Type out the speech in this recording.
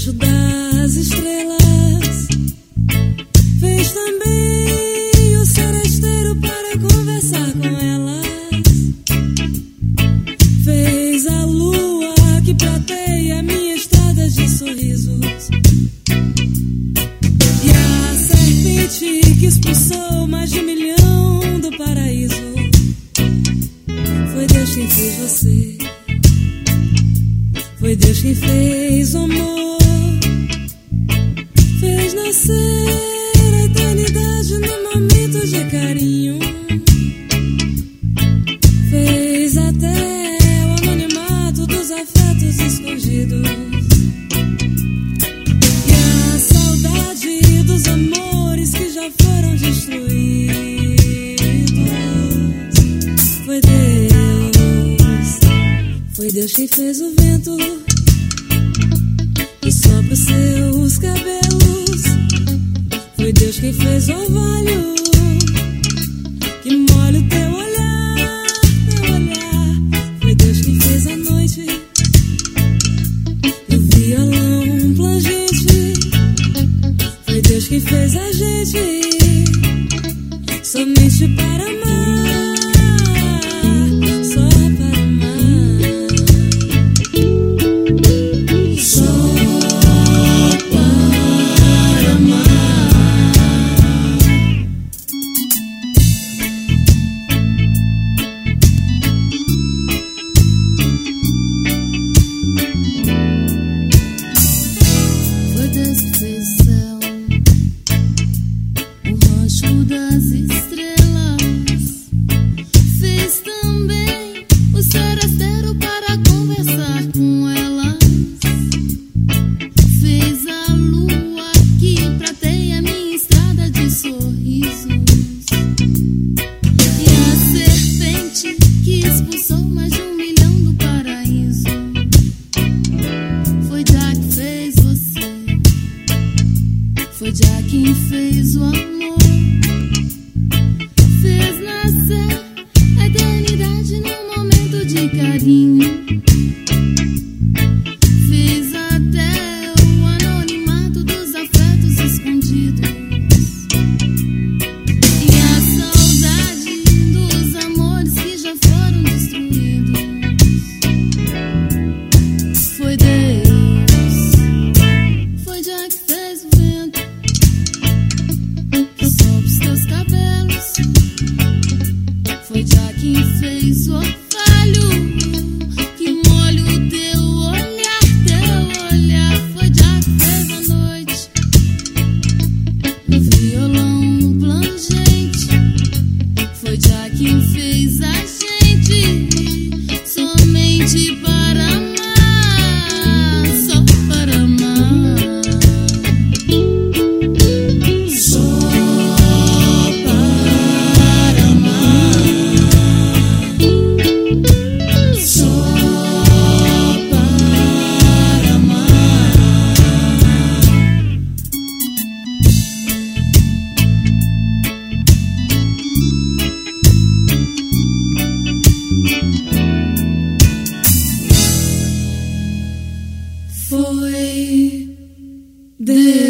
rancho das estrelas. Fez também o seresteiro para conversar com elas. Fez a lua que prateia minha estrada de sorrisos. E a serpente que expulsou mais de 1 milhão do paraíso. Foi Deus quem fez você. Foi Deus quem fez o amor. Fez nascer a eternidade num momento de carinho. Fez até o anonimato dos afetos escondidos. E a saudade dos amores que já foram destruídos. Foi Deus quem fez o vento que sopra os seus cabelos. Foi Deus quem fez o orvalho que molha o teu olhar, teu olhar. Foi Deus quem fez a noite e o violão plangente. Foi Deus quem fez a gente somente para amar, só para amar, só para amar. Foi Deus que fez o céu, o rancho das estrelas. Fez também o seresteiro para conversar com elas. Fez a lua que prateia minha estrada de sorrisos. E a serpente que expulsou mais de 1 milhão do paraíso. Foi já que fez você. Foi já quem fez o amor. Fez nascer a eternidade num momento de carinho. Fez até o anonimato dos afetos escondidos. E a saudade dos amores que já foram destruídos. Foi Deus, foi já que fez o vento que sobe os teus cabelos. Foi já quem fez o orvalho que molha o teu olhar, teu olhar. Foi já que fez a noite o violão plangente. Foi já quem fez a gente somente para amar, só para amar, só para amar, só para amar. Foi Deus.